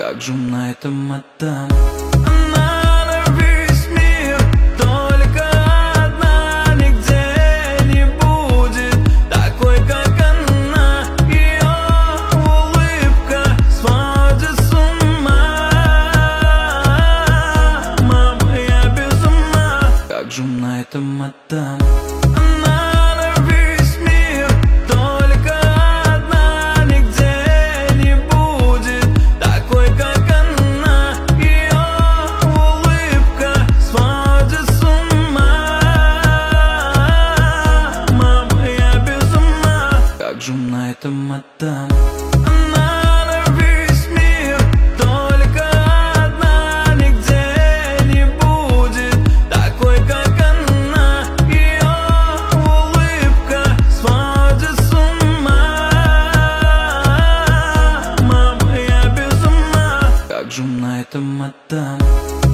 Как же на этом отдам? Она на весь мир, только одна, нигде не будет такой, как она. Ее улыбка сводит с ума. Мама, я без ума. Как же на этом отдам? На этом отдам. Она на весь мир, только одна, нигде не будет такой, как она. Ее улыбка сводит с ума. Мама, я без ума. Как же на этом отдам?